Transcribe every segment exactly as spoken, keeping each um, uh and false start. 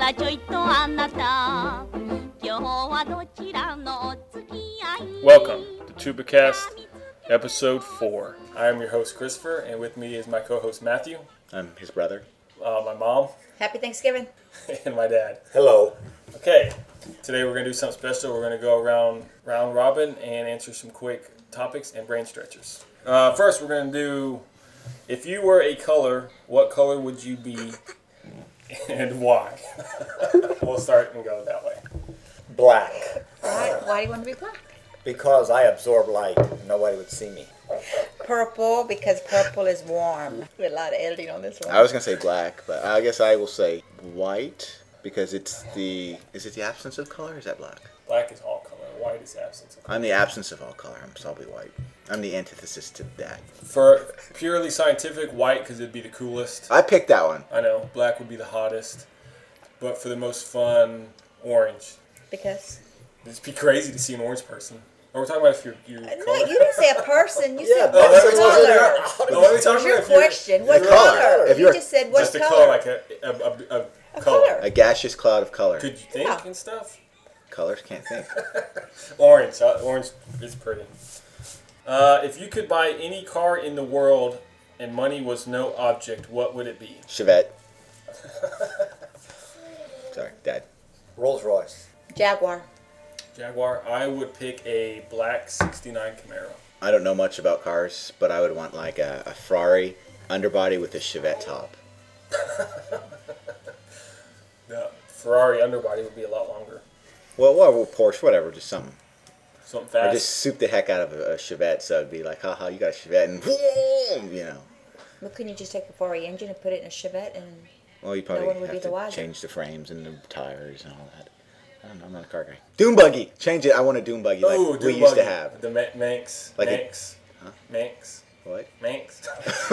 らちょいとあなた今日はどちらのお付き合い Welcome to TubaCast Episode four. I am your host Christopher, and with me is my co-host Matthew. I'm his brother. Uh, my mom. Happy Thanksgiving. And my dad. Hello. Okay, today we're going to do something special. We're going to go around round robin and answer some quick topics and brain stretchers. Uh, first, we're going to do, if you were a color, what color would you be and why? We'll start and go that way. Black. Why, why do you want to be black? Because I absorb light. Nobody would see me. Purple, because purple is warm. We had a lot of editing on this one. I was going to say black, but I guess I will say white because it's the... Is it the absence of color or is that black? Black is all color. White is absence of color. I'm the absence of all color. I'm probably white. I'm the antithesis to that. For purely scientific, white because it'd be the coolest. I picked that one. I know. Black would be the hottest. But for the most fun, orange. Because? It'd be crazy to see an orange person. Or we're talking about if you're... you're No, color. you didn't say a person. You Yeah, said no, what that's color. No, let me talk What's about your if you're... question? What the color? color. If you you're- just said what Just a color. color, like a, a, a, a, A color. color. A gaseous cloud of color. Could you think Yeah. and stuff? Colors can't think. Orange. Uh, orange is pretty. Uh, if you could buy any car in the world and money was no object, what would it be? Chevette. Sorry, Dad. Rolls Royce. Jaguar. Jaguar. I would pick a black sixty-nine Camaro. I don't know much about cars, but I would want like a, a Ferrari underbody with a Chevette top. The Ferrari underbody would be a lot longer. Well, well, Porsche, whatever, just something. Something Or fast. just soup the heck out of a, a Chevette, so it'd be like, haha, you got a Chevette, and whoom, you know. Well, couldn't you just take a Ferrari engine and put it in a Chevette and... Well, you probably one would be have the to wiser. change the frames and the tires and all that. I don't know, I'm not a car guy. Dune buggy! Change it, I want a dune buggy like Ooh, we Dune used to buggy. have. The Ma- Manx. Like a- Manx. Huh? Manx. What? Manx.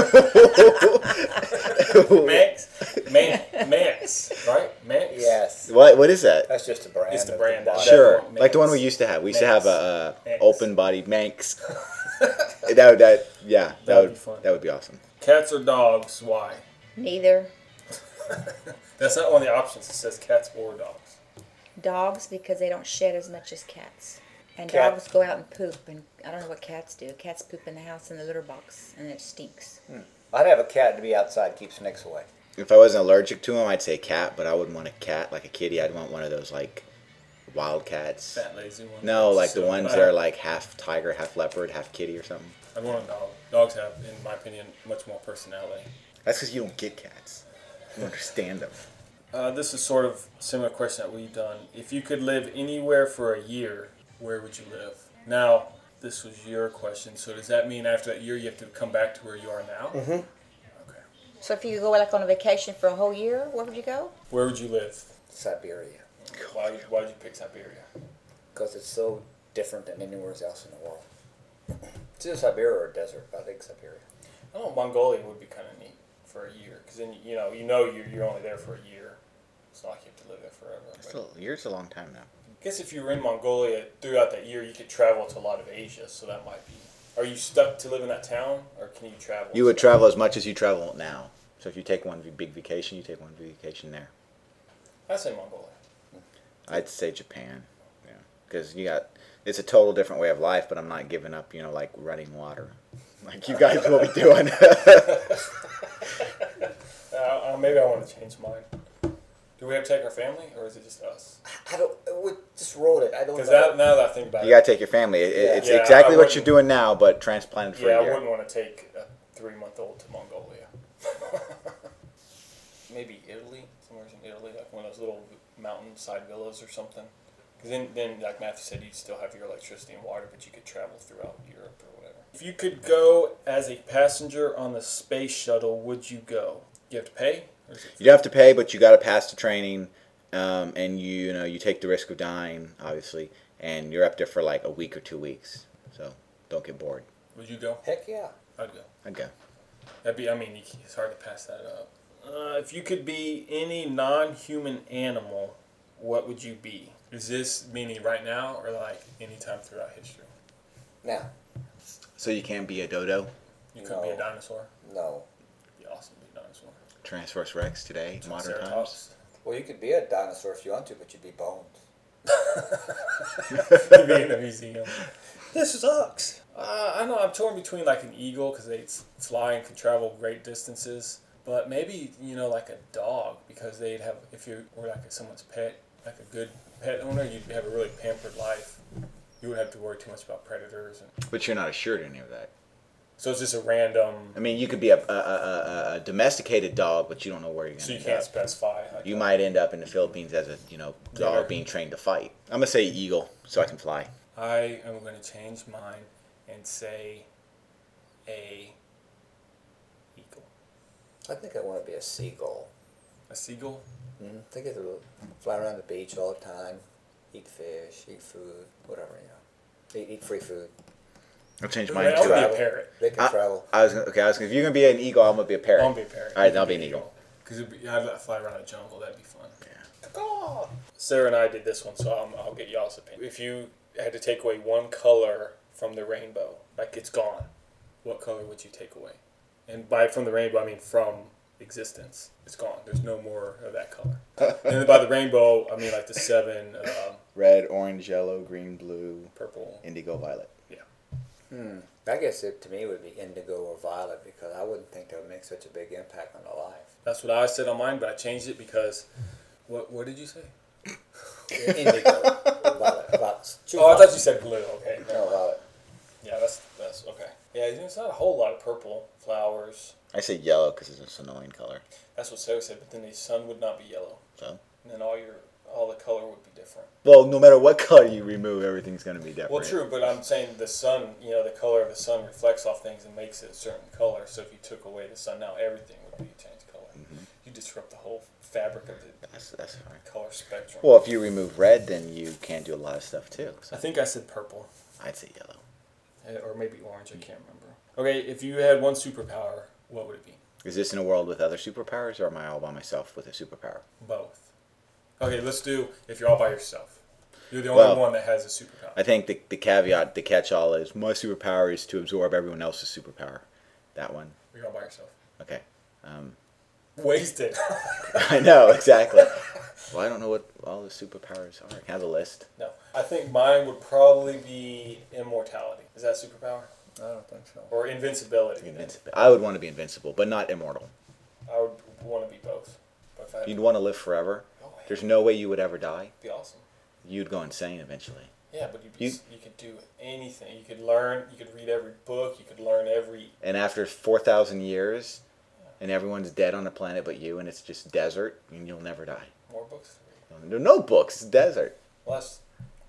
Manx. Man- Manx. Right? Manx. Yes. What? What is that? That's just a brand. It's the of brand. body. Sure, Manx. like the one we used to have. We used to have Manx. a, a Manx. open body Manx. that would, that, yeah, that, That would would be fun. That would be awesome. Cats or dogs? Why? Neither. That's not one of the options. It says cats or dogs. Dogs, because they don't shed as much as cats. And Cat. dogs go out and poop, and I don't know what cats do. Cats poop in the house in the litter box, and it stinks. I'd have a cat to be outside, keep snakes away. If I wasn't allergic to them, I'd say cat, but I wouldn't want a cat like a kitty. I'd want one of those like wild cats. Fat lazy ones. No, like the So ones I- that are like half tiger, half leopard, half kitty or something. I'd want a dog. Dogs have, in my opinion, much more personality. That's because you don't get cats. You don't understand them. Uh, this is sort of a similar question that we've done. If you could live anywhere for a year, where would you live? Now, this was your question, so does that mean after that year you have to come back to where you are now? Mm-hmm. Okay. So if you could go like on a vacation for a whole year, where would you go? Where would you live? Siberia. Why, why did you pick Siberia? Because it's so different than anywhere else in the world. It's either Siberia or a desert, but I think Siberia. I don't know, Mongolia would be kind of neat for a year, because then, you know, you know you're, you're only there for a year. It's not like you have to live there forever. But Still, a year's a long time now. I guess if you were in Mongolia throughout that year, you could travel to a lot of Asia, so that might be... Are you stuck to live in that town, or can you travel? You would travel as much as you travel now. So if you take one big vacation, you take one vacation there. I'd say Mongolia. I'd say Japan. Yeah, because you got it's a total different way of life, but I'm not giving up. You know, like running water, like you guys will be doing. Uh, uh, maybe I want to change mine. Do we have to take our family, or is it just us? I don't. We just rolled it. I don't Because know. now that I think about You it, gotta take your family. It, Yeah. It's Yeah, exactly I what you're wouldn't- doing now, but transplanted for yeah, a I year. wouldn't want to take a three-month-old to Mongolia. Maybe Italy, somewhere in Italy, like one of those little mountainside villas or something. Because then, then, like Matthew said, you'd still have your electricity and water, but you could travel throughout Europe or whatever. If you could go as a passenger on the space shuttle, would you go? You have to pay? Or is it You don't have to pay, but you got to pass the training, um, and you, you know you take the risk of dying, obviously, and you're up there for like a week or two weeks. So don't get bored. Would you go? Heck yeah. I'd go. I'd go. That'd be. I mean, you- it's hard to pass that up. Uh, if you could be any non-human animal, what would you be? Is this meaning right now or like anytime throughout history? Now, So you can't be a dodo? You could be a No. dinosaur. no. It'd be awesome to be a dinosaur. Tyrannosaurus Rex today, modern times. Triceratops. Well, you could be a dinosaur if you want to, but you'd be bones. You'd be in a museum. This sucks. Uh, I don't know. I'm torn between like an eagle because they s- fly and can travel great distances, but maybe you know like a dog because they'd have if you were like someone's pet, like a good pet owner, you'd have a really pampered life. You wouldn't have to worry too much about predators, and But you're not assured any of that. so it's just a random. I mean, you could be a, a, a, a domesticated dog, but you don't know where you're going So to you end can't up. specify. Like You a- might end up in the Philippines as a you know dog Yeah. being trained to fight. I'm gonna say eagle so I can fly. I am going to change mine and say a eagle. I think I want to be a seagull. A seagull? Mm-hmm. They get to fly around the beach all the time, eat fish, eat food, whatever, you know. Eat, eat free food. I'll change I mine mean, I to would be a. a parrot. They can I, travel. I was gonna, okay. I was gonna, if you're gonna be an eagle, I'm gonna be a parrot. I'll be a parrot. All right, You then I'll can be an eagle. Because I'd fly around a jungle. That'd be fun. Yeah. Oh. Sarah and I did this one, so I'm, I'll get y'all's opinion. If you had to take away one color from the rainbow, like it's gone, what color would you take away? And by from the rainbow, I mean from existence. It's gone. There's no more of that color. And then by the rainbow, I mean like the seven, um, Red, orange, yellow, green, blue, purple. indigo, violet. Hmm. I guess it to me would be indigo or violet because I wouldn't think that would make such a big impact on the life. That's what I said on mine, but I changed it because, what what did you say? Indigo. Violet. Violet. Choose Oh, I thought violet. you said blue. Okay. No, violet. Yeah, that's that's okay. Yeah, it's not a whole lot of purple flowers. I say yellow because it's an annoying color. That's what Sarah said. But then the sun would not be yellow, So. and then all your all the color would be different. Well, no matter what color you remove, everything's gonna be different. Well, true, but I'm saying the sun. You know, the color of the sun reflects off things and makes it a certain color. So if you took away the sun, now everything would be a changed color. Mhm. You disrupt the whole fabric of the That's that's fine. color spectrum. Well, if you remove red, then you can't do a lot of stuff too. I So think I said purple. I'd say yellow. Eh, or maybe orange. I can't remember. Okay, if you had one superpower, what would it be? Is this in a world with other superpowers, or am I all by myself with a superpower? Both. Okay, let's do if you're all by yourself. You're the only Well, one that has a superpower. I think the, the caveat, the catch-all is my superpower is to absorb everyone else's superpower. That one. You're all by yourself. Okay. Um, Wasted. I know, exactly. Well, I don't know what all the superpowers are. Can I have a list? No, I think mine would probably be immortality. Is that a superpower? I don't think so. Or invincibility? Invincible. I would want to be invincible, but not immortal. I would want to be both. But if I had You'd want to live forever. oh, yeah, There's no way you would ever die. it'd be awesome. You'd go insane eventually. Yeah, but you'd be, You- you, you could do anything. You could learn. You could read every book. You could learn every. And after four thousand years, and everyone's dead on the planet but you, and it's just desert, and you'll never die. More books to read. There are no books. It's desert. Well, that's,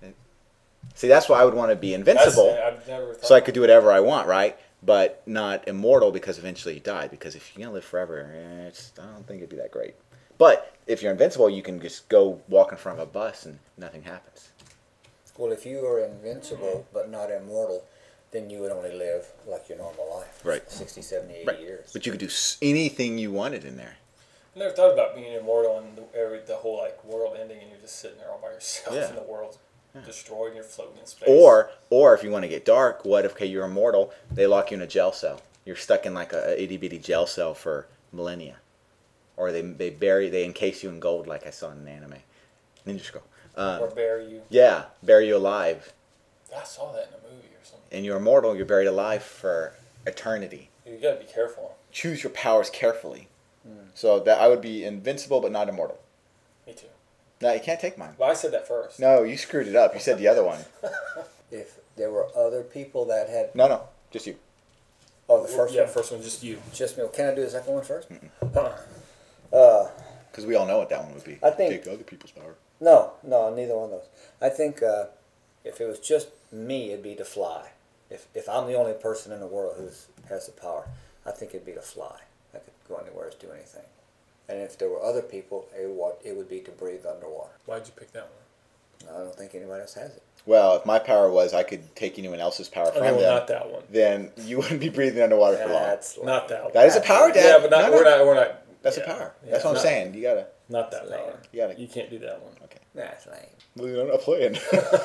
See, that's why I would want to be that's invincible. I've never thought So I could do whatever I want, right? But not immortal because eventually you die. Because if you're gonna live forever, eh, it's, I don't think it'd be that great. But if you're invincible, you can just go walk in front of a bus and nothing happens. Well, if you are invincible but not immortal, then you would only live like your normal life. Right. sixty, seventy, eighty Right. years. But you could do s- anything you wanted in there. I never thought about being immortal and the, every, the whole like world ending and you're just sitting there all by yourself Yeah. and the world's destroyed and you're floating in space. Or, or if you want to get dark, what if okay, you're immortal? They lock you in a jail cell. You're stuck in like a, a itty bitty jail cell for millennia. Or they they bury they encase you in gold like I saw in an anime, Ninja Scroll. Uh, or bury you. yeah, bury you alive. I saw that in a movie or something. And you're immortal. You're buried alive for eternity. You gotta be careful. Choose your powers carefully. So that I would be invincible but not immortal. Me too. No, you can't take mine. Well, I said that first. No, you screwed it up. You said the other one. If there were other people that had... No, no, just you. Oh, the first yeah, one? first one, just you. Just me. Can I do the second one first? Huh. Uh, Because we all know what that one would be. I think- Take other people's power. no, no, neither one of those. I think uh, if it was just me, it'd be to fly. If if I'm the only person in the world who has the power, I think it'd be to fly. I could go anywhere and do anything. And if there were other people, it would, it would be to breathe underwater. Why'd you pick that one? I don't think anybody else has it. Well, if my power was I could take anyone else's power from Okay, well, them, not that one. then you wouldn't be breathing underwater for long. That's Not that one. That is a power, Dad. Yeah, but not, No, no. we're not. We're not. That's yeah. a power. Yeah, That's what I'm not- saying. You gotta. Not that Lame. power. You gotta. You can't do that one. Okay. That's lame. Well, I'm not playing.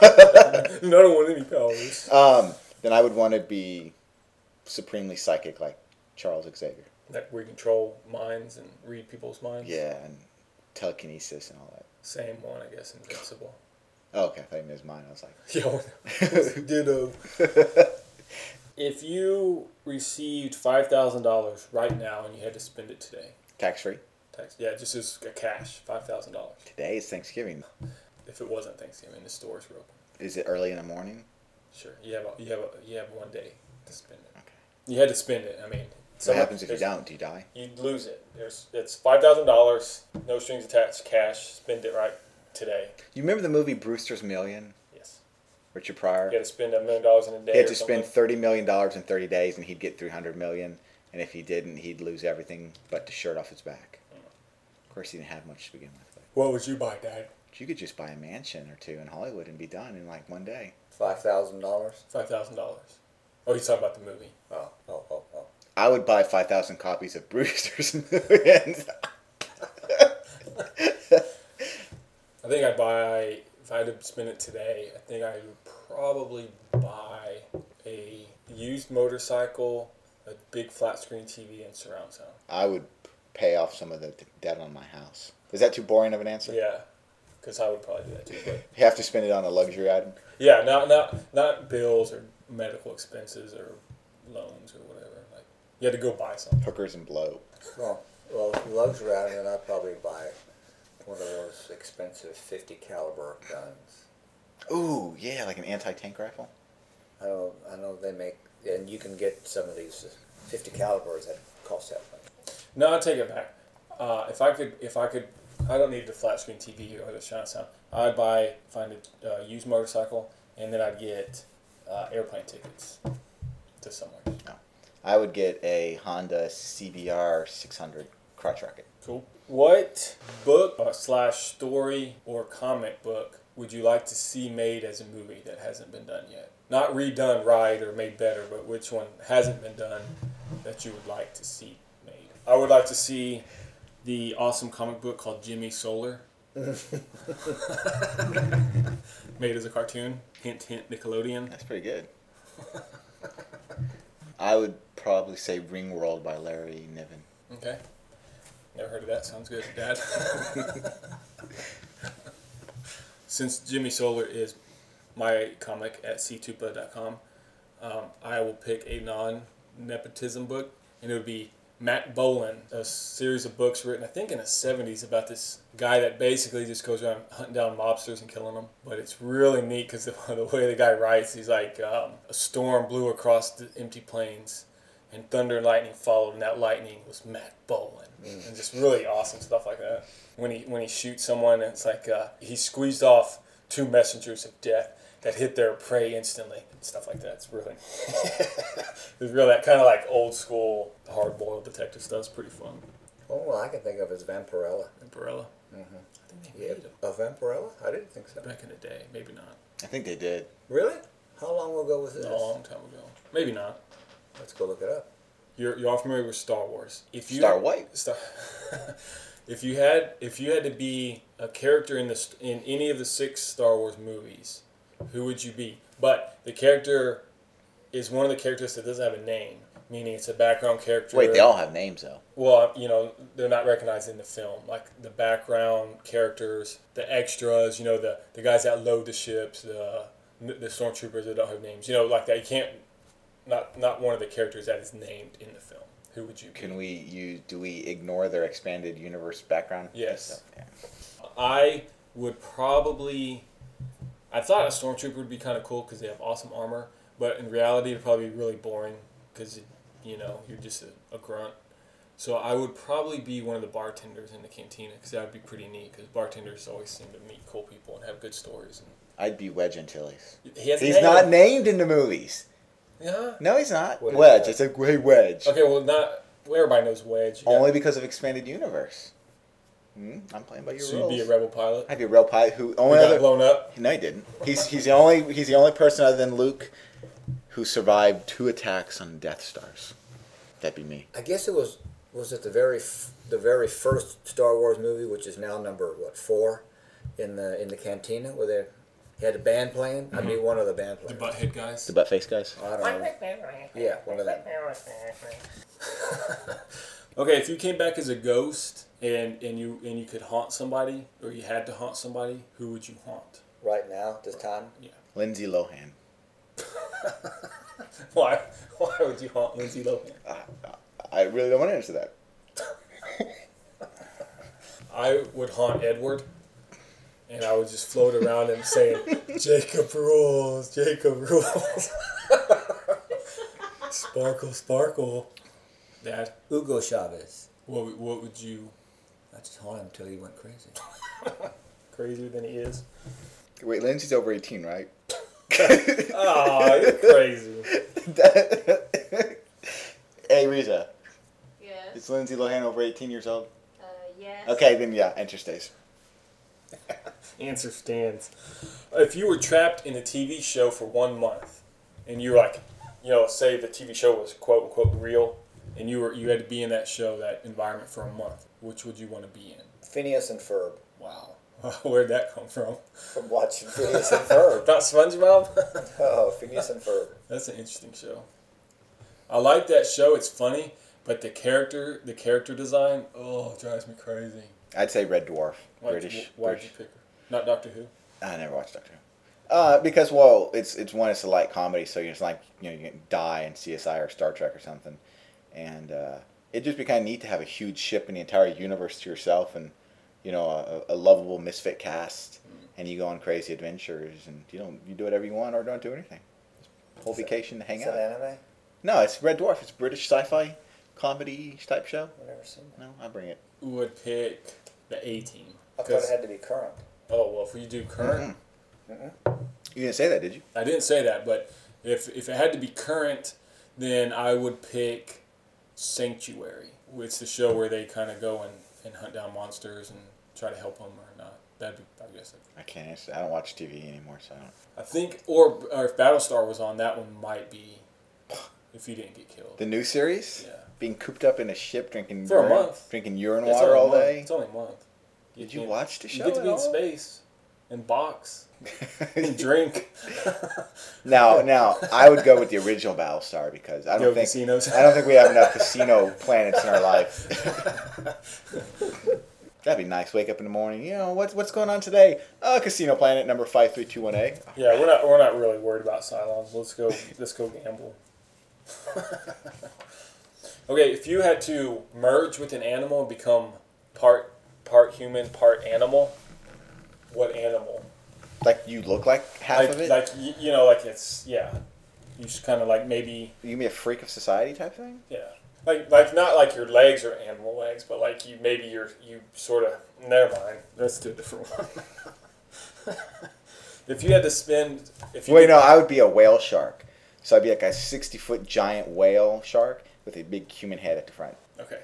I don't want any powers. um, then I would want to be supremely psychic, like Charles Xavier. That we control minds and read people's minds. Yeah, and telekinesis and all that. Same one, I guess. Invincible. Oh, okay. I thought you meant mine. I was like, Yo, ditto. If you received five thousand dollars right now and you had to spend it today, tax free. tax, yeah, just as a cash, five thousand dollars. Today is Thanksgiving. If it wasn't Thanksgiving, the stores were open. Is it early in the morning? Sure, you have a, you have a, you have one day to spend it. Okay. You had to spend it. I mean, What some- happens if you there's- don't? Do you die? You'd lose it. There's it's five thousand dollars, no strings attached, cash. Spend it right today. You remember the movie Brewster's Million? Yes. Richard Pryor. You had to spend a million dollars in a day. He had or to something. spend thirty million dollars in thirty days, and he'd get three hundred million dollars. And if he didn't, he'd lose everything but the shirt off his back. Of course, he didn't have much to begin with. But What would you buy, Dad? you could just buy a mansion or two in Hollywood and be done in like one day. Five thousand dollars. Five thousand dollars. Oh, he's talking about the movie. Oh, oh, oh, oh. I would buy five thousand copies of Brewster's Millions. I think I'd buy, if I had to spend it today, I think I would probably buy a used motorcycle, a big flat screen T V, and surround sound. I would pay off some of the debt on my house. Is that too boring of an answer? Yeah, because I would probably do that too. But You have to spend it on a luxury item. yeah, not not not bills or medical expenses or loans or whatever. Like you had to go buy something. Hookers and blow. Well, well, luxury item, then I'd probably buy one of those expensive fifty caliber guns. Ooh, yeah, like an anti-tank rifle. I know, I know they make, and you can get some of these fifty calibers that cost that much. No, I'll take it back. Uh, if I could, if I could, I don't need the flat screen T V or the surround sound. I'd buy, find a uh, used motorcycle, and then I'd get uh, airplane tickets to somewhere. I would get a Honda C B R six hundred crotch rocket. Cool. What book uh, slash story or comic book would you like to see made as a movie that hasn't been done yet? Not redone right or made better, but which one hasn't been done that you would like to see made? I would like to see the awesome comic book called Jimmy Solar. Made as a cartoon. Hint, hint, Nickelodeon. That's pretty good. I would probably say Ringworld by Larry Niven. Okay. Never heard of that. Sounds good, Dad. Since Jimmy Solar is my comic at c tupa dot com, um, I will pick a non-nepotism book, and it would be Matt Bolan, a series of books written, I think, in the seventies about this guy that basically just goes around hunting down mobsters and killing them. But it's really neat because the, the way the guy writes, he's like, um, a storm blew across the empty plains, and thunder and lightning followed, and that lightning was Matt Bolan. And just really awesome stuff like that. When he when he shoots someone, it's like uh, he squeezed off two messengers of death that hit their prey instantly. Stuff like that. It's really, it's really that kind of like old school hard-boiled detective stuff. It's pretty fun. Oh, well, I can think of as Vampirella. Vampirella. Mm-hmm. I think they Yeah, made them a Vampirella? I didn't think so. back in the day. Maybe not. I think they did. Really? How long ago was this? A long time ago. Maybe not. Let's go look it up. You're you're all familiar with Star Wars. If you Star what? Star. If you had if you had to be a character in the st- in any of the six Star Wars movies, who would you be? But the character is one of the characters that doesn't have a name, meaning it's a background character. Wait, they all have names though. Well, you know, they're not recognized in the film. Like the background characters, the extras, you know, the, the guys that load the ships, the the stormtroopers that don't have names. You know, like that. You can't, not not one of the characters that is named in the film. Who would you be? Can we use? Do we ignore their expanded universe background? Yes. Yeah. I would probably. I thought a stormtrooper would be kind of cool because they have awesome armor, but in reality, it'd probably be really boring because, you know, you're just a, a grunt. So I would probably be one of the bartenders in the cantina because that would be pretty neat because bartenders always seem to meet cool people and have good stories. And I'd be Wedge Antilles. he has a He's name. not named in the movies. Yeah. No, he's not. What is Wedge. that? It's a great Wedge. Okay, well, not well, everybody knows Wedge. You Only got- because of expanded universe. Hmm? I'm playing by your so rules. you'd be a rebel pilot. I'd be a real pilot who Who only got other. blown up. No, he didn't. He's he's the only he's the only person other than Luke who survived two attacks on Death Stars. That'd be me. I guess it was, was it the very f- the very first Star Wars movie, which is now number, what, four, in the in the cantina, where they had a band playing? I'd be one of the band The players. butthead guys. The butt face guys. I don't know. Yeah, one of them. Okay, if you came back as a ghost and, and you and you could haunt somebody, or you had to haunt somebody, who would you haunt? Right now, this time. Yeah. Lindsay Lohan. Why? Why would you haunt Lindsay Lohan? Uh, I really don't want to answer that. I would haunt Edward, and I would just float around him saying, "Jacob rules, Jacob rules." Sparkle, sparkle. Dad, Hugo Chavez. what would- what would you? I just haunted him until he went crazy. Crazier than he is. Wait, Lindsay's over eighteen, right? Oh, you're crazy. Hey, Riza. Yes. Is Lindsay Lohan over eighteen years old? Uh, yes. Okay, then yeah, answer stays. Answer stands. If you were trapped in a T V show for one month, and you were like, you know, say the T V show was quote unquote real, and you were you had to be in that show, that environment for a month, which would you want to be in? Phineas and Ferb. Wow. Where'd that come from? From watching Phineas and Ferb. Not SpongeBob? Oh, Phineas and Ferb. That's an interesting show. I like that show. It's funny, but the character, the character design, oh, it drives me crazy. I'd say Red Dwarf. Why'd British. you, why'd British. you pick her? Not Doctor Who? I never watched Doctor Who. Uh, because well, it's it's one, it's a light comedy, so it's like you know you can die in C S I or Star Trek or something, and uh, it'd just be kind of neat to have a huge ship and the entire universe to yourself, and you know a, a lovable misfit cast, and you go on crazy adventures, and you don't you do whatever you want or don't do anything. Whole Is that- vacation to hang Is out. that anime? No, it's Red Dwarf. It's a British sci-fi comedy type show. I've never seen that. No, I bring it. Who would pick the A team? I thought it had to be current. Oh well, if we do current, You didn't say that, did you? I didn't say that, but if if it had to be current, then I would pick Sanctuary. It's the show where they kind of go and, and hunt down monsters and try to help them or not. That'd be, I guess. I can't answer. I don't watch T V anymore, so I don't. I think, or, or if Battlestar was on, that one might be. If you didn't get killed. The new series? Yeah. Being cooped up in a ship, drinking For a urine, month. drinking urine It's water only a all month. day. It's only a month. Did you can't- watch the You show get to at be in all? space and box and drink. Now, now, I would go with the original Battlestar because I don't Go think casinos. I don't think we have enough casino planets in our life. That'd be nice. Wake up in the morning. You know what's what's going on today? Uh, casino planet number five three two one A. Yeah, we're not we're not really worried about Cylons. Let's go let's go gamble. Okay, if you had to merge with an animal and become part part human, part animal, what animal? Like you look like half like of it. like y- you know, like it's yeah. You just kind of like maybe you can be a freak of society type thing. yeah. Like like not like your legs are animal legs, but like you maybe you're you sort of never mind. Let's do a different one. If you had to spend if you Wait, could- no, I would be a whale shark. So I'd be like a sixty foot giant whale shark with a big human head at the front. Okay.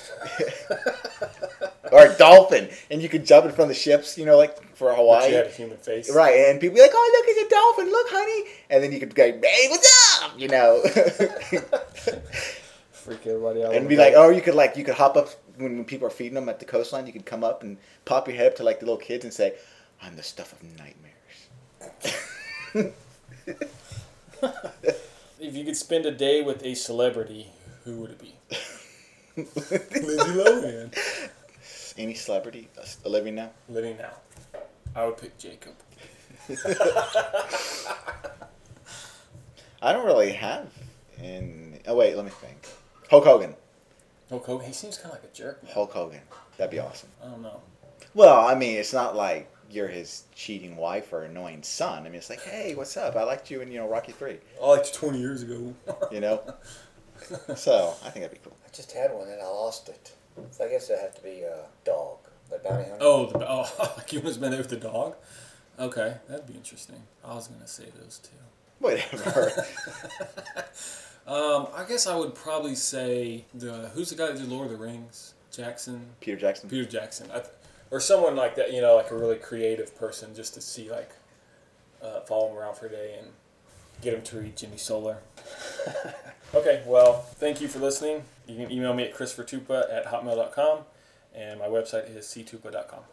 Or a dolphin, and you could jump in front of the ships, you know, like for But Hawaii. you had a human face. Right, and people be like, "Oh, look, it's a dolphin! Look, honey!" And then you could go, "Hey, what's up?" You know, Freak everybody out. and be like, "Oh, you could like, you could hop up when people are feeding them at the coastline. You could come up and pop your head up to like the little kids and say, I'm the stuff of nightmares.'" If you could spend a day with a celebrity, who would it be? Lindsay Lohan. Any celebrity uh, living now? Living now. I would pick Jacob. I don't really have. In oh wait, let me think. Hulk Hogan. Hulk Hogan. He seems kind of like a jerk. Man. Hulk Hogan. That'd be awesome. I don't know. Well, I mean, it's not like you're his cheating wife or annoying son. I mean, it's like, hey, what's up? I liked you in, you know, Rocky three. I liked you twenty years ago. You know? So, I think that'd be cool. I just had one and I lost it. So I guess it'd have to be a dog. The bounty hunter. Oh, the, oh, like you was been there with the dog? Okay, that'd be interesting. I was going to say those two. Whatever. Um, I guess I would probably say the who's the guy that did Lord of the Rings? Jackson. Peter Jackson. Peter Jackson, I th- or someone like that. You know, like a really creative person, just to see like uh, follow him around for a day and get him to read Jimmy Solar. Okay, well, thank you for listening. You can email me at christophertupa at hotmail dot com, and my website is c tupa dot com.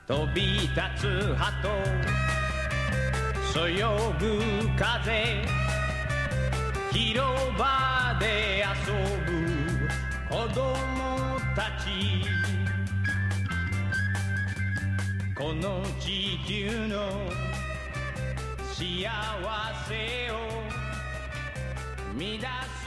飛び立つ鳩そよぐ風広場で遊ぶ子供たちこの地球の幸せを乱す